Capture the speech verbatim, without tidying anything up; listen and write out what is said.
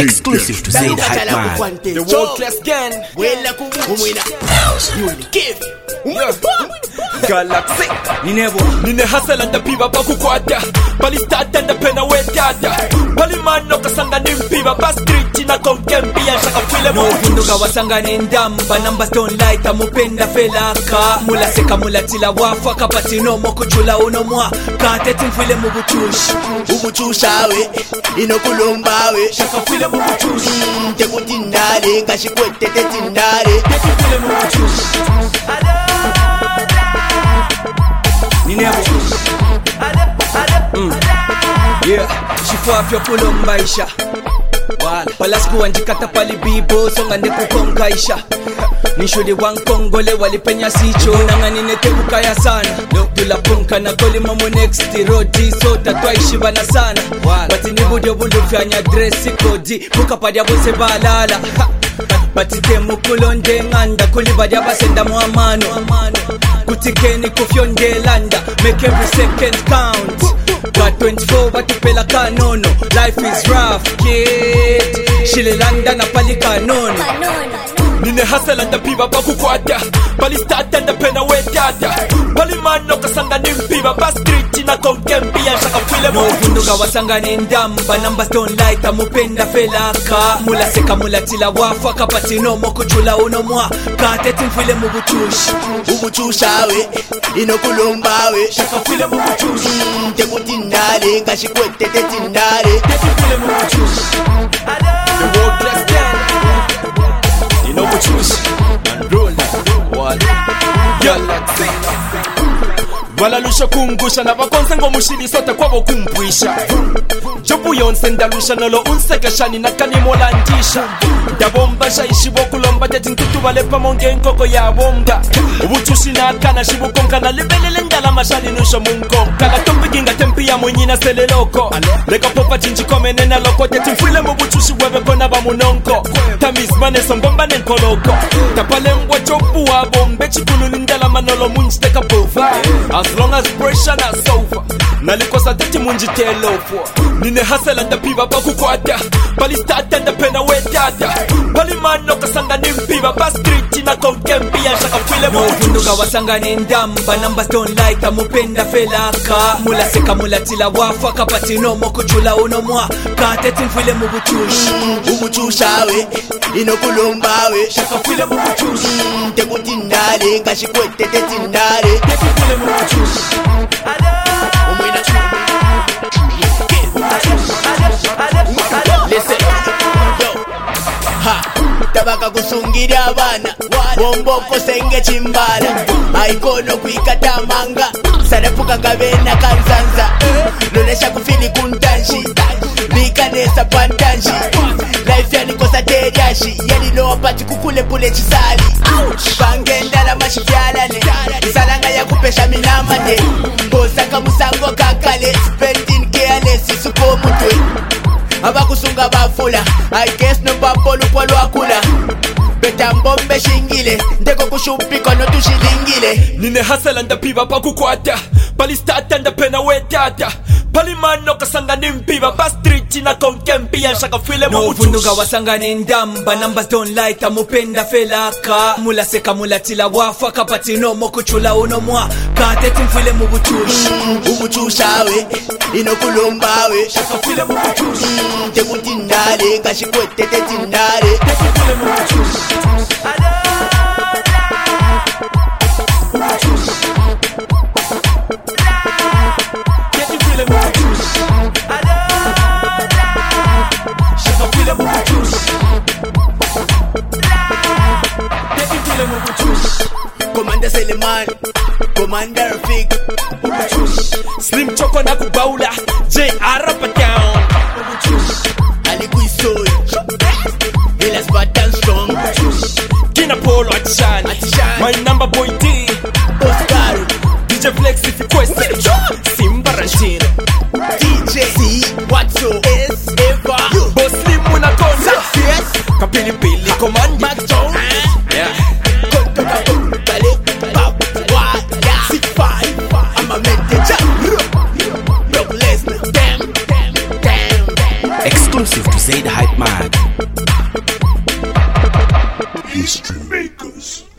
Exclusive to Zaid Hype Man. The world class gang. Wela kumwina Unikivi Galaxy. Ninebo Nine hustle and the piva bakukwata. Bali start and the pena wetata. Bali man no kasanga nimpiva. Bas street na konkembi ya shaka file no vunduka wasanga nindamba. Numbers don't light amupenda felaka. Mula seka mula tila wafa. Kapati no moku chula uno mwa. Kate timfile mubuchush Ubuchusha we Inokulomba we shaka file mubuchush. Teku tindale Kashikwete te tindale File mubuchush. Ninebo mm. Yeah, shifafyo kulombaisha wala palasku wanjikata pali bibo songa ndekukongaisha nishudi wankongole walipenya sicho nangani tekukaya sana dula punka na koli mamu next rodi sota twaishibana sana bati nibudio bulufyanya dresi kodi mukapadya bose balala batite mukulonde nganda kulibadya basenda muamano kutikeni kufyondelanda make every second count got twenty-four batupela kanono life is rough kid shilelanda na pali kanono Nine hustle and the piva bakukwata. Bali start and the pena wetata. Bali man no kasanga nimpiva. Bas street na konkembi ya shaka file no vunduka wasanga nindamba. Numbers don't light amupenda felaka. Mula seka mula tila wafa. Kapati no moku chula uno mwa. Kate timfile mubuchush Ubuchusha we Inokulomba we shaka file mubuchush. Teku tindale Kashikwete te tindale File mubuchush. The world class gang. You know what you is and roll what Galaxy. Walalusha kungusha na bakonse ngo mushili sote kwabo kumbwisha. Jobu yonse ndalusha nolo unsekeshani nakanimola ndisha. Ndabomba shaishibo kulomba jati ntutu bale pamonge nkoko ya bomba. Ubuchushi na kana shibukonka na libelele ndala mashali nusha munko. Kala tombiginga tempi ya mwenyina sele loko. Leka popa jinji komene na loko jati mfile mubuchushi webe kona ba munonko. Tamis mane sombomba nenkoloko. Tapale mwa jobu wa bombe chikulu nindala manolo munjiteka bova. As long as pressure na sofa nalikosa tete munjitelofo. Nine hustle and the piva bakukwata. Bali start and the pena wetata. Bali man no kasanga nimpiva. Bas street na konkembi ya shaka file no vunduka wasanga nindamba. Numbers don't light amupenda felaka. Mula seka mula tila wafa. Kapati no moku chula uno mwa. Kate timfile mubuchush Ubuchusha we Inokulomba we shaka file mubuchush. Teku tindale Kashikwete te tindale File mubuchush. Umwina Listen Yo Ha Tabaka kusungira abana Bomboko senge chimbala Aikono kuikata manga Sarapuka gabena kanzanza Lonesha kufili kuntanshi Likanesa pantanshi Life ya nikosa teriashi Yani no wapati kukule pule chisali Bangenda la mashifialane Salanga ya kupesha minamane Bosaka musango kakale Spending careless suko mutwe Abakusunga bafula I guess no babolu kwa luakula Beta mbombe shingile Ndeko kushupiko no tushilingile Nine hustle and the piva bakukwata. Bali start and the pena wetata. Bali man no kasanga nimpiva. Bas street na konkembi ya shaka file no mubuchush. vunduka wasanga nindamba. Numbers don't light amupenda felaka. Mula seka mula tila wafa. Kapati no moku chula uno mwa. Kate timfile mubuchush Ubuchusha we Inokulomba we shaka file mubuchush. Teku tindale Kashikwete te tindale File mubuchush. Commander Seleman Commander Fig Slim Choco na kubaula J R up and down. Ali Kuisoi Hilas Batan Strong Kina Polo Atishan. Atishan. My number boy D Oscar D J Flex if you question Simba Rashid D J C Watso S Eva Boss Slim Munakonda Yes Kapili Billy Command Mac Jones Yeah Koto Kato Kale Pap Wada six five I'm a manager Brock Lesnar Damn Damn Damn Exclusive to Zaid Hype Man. History makers.